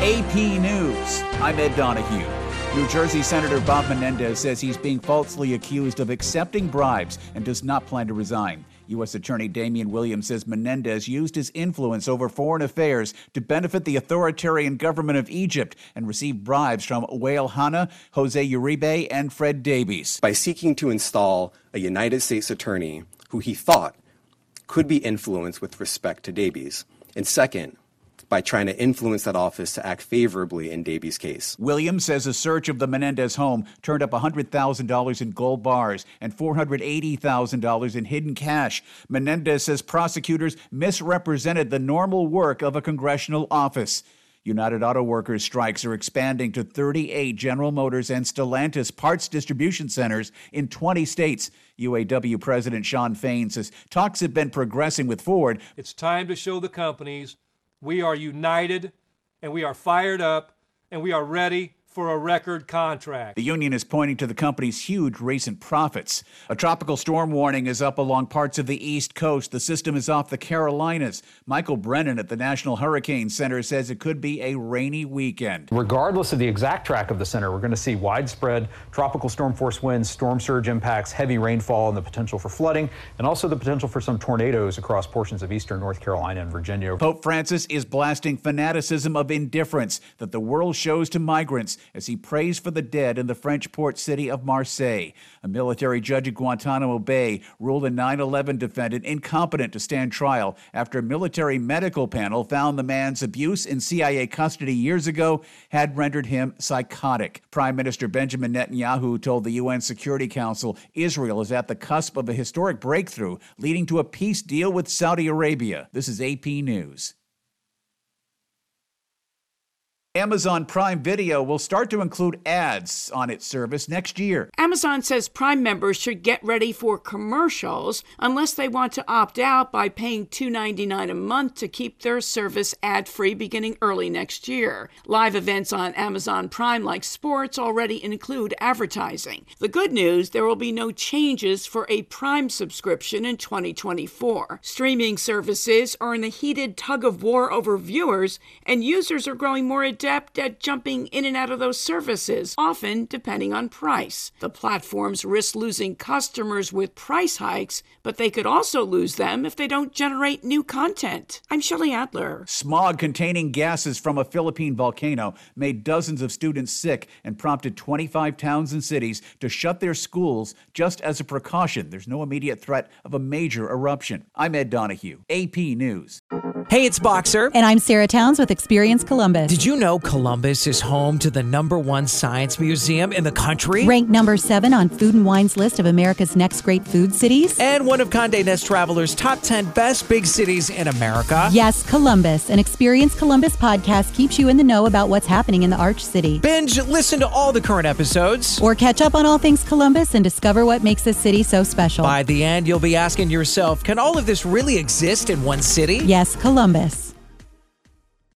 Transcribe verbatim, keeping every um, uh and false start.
A P News, I'm Ed Donahue. New Jersey Senator Bob Menendez says he's being falsely accused of accepting bribes and does not plan to resign. U S. Attorney Damian Williams says Menendez used his influence over foreign affairs to benefit the authoritarian government of Egypt and received bribes from Wael Hannah, Jose Uribe, and Fred Davies. By seeking to install a United States attorney who he thought could be influenced with respect to Davies. And second, by trying to influence that office to act favorably in Davies' case. Williams says a search of the Menendez home turned up one hundred thousand dollars in gold bars and four hundred eighty thousand dollars in hidden cash. Menendez says prosecutors misrepresented the normal work of a congressional office. United Auto Workers strikes are expanding to thirty-eight General Motors and Stellantis parts distribution centers in twenty states. U A W President Shawn Fain says talks have been progressing with Ford. It's time to show the companies we are united, and we are fired up, and we are ready for a record contract. The union is pointing to the company's huge recent profits. A tropical storm warning is up along parts of the East Coast. The system is off the Carolinas. Michael Brennan at the National Hurricane Center says it could be a rainy weekend. Regardless of the exact track of the center, we're going to see widespread tropical storm force winds, storm surge impacts, heavy rainfall, and the potential for flooding, and also the potential for some tornadoes across portions of eastern North Carolina and Virginia. Pope Francis is blasting fanaticism of indifference that the world shows to migrants as he prays for the dead in the French port city of Marseille. A military judge at Guantanamo Bay ruled a nine eleven defendant incompetent to stand trial after a military medical panel found the man's abuse in C I A custody years ago had rendered him psychotic. Prime Minister Benjamin Netanyahu told the U N Security Council Israel is at the cusp of a historic breakthrough leading to a peace deal with Saudi Arabia. This is A P News. Amazon Prime Video will start to include ads on its service next year. Amazon says Prime members should get ready for commercials unless they want to opt out by paying two dollars and ninety-nine cents a month to keep their service ad-free beginning early next year. Live events on Amazon Prime, like sports, already include advertising. The good news, there will be no changes for a Prime subscription in twenty twenty-four. Streaming services are in a heated tug-of-war over viewers, and users are growing more adept at jumping in and out of those services, often depending on price. The platforms risk losing customers with price hikes, but they could also lose them if they don't generate new content. I'm Shelley Adler. Smog-containing gases from a Philippine volcano made dozens of students sick and prompted twenty-five towns and cities to shut their schools just as a precaution. There's no immediate threat of a major eruption. I'm Ed Donahue, A P News. Hey, it's Boxer. And I'm Sarah Towns with Experience Columbus. Did you know Columbus is home to the number one science museum in the country? Ranked number seven on Food and Wine's list of America's next great food cities? And one of Condé Nast Traveler's top ten best big cities in America? Yes, Columbus. An Experience Columbus podcast keeps you in the know about what's happening in the Arch City. Binge, listen to all the current episodes. Or catch up on all things Columbus and discover what makes this city so special. By the end, you'll be asking yourself, can all of this really exist in one city? Yes, Columbus.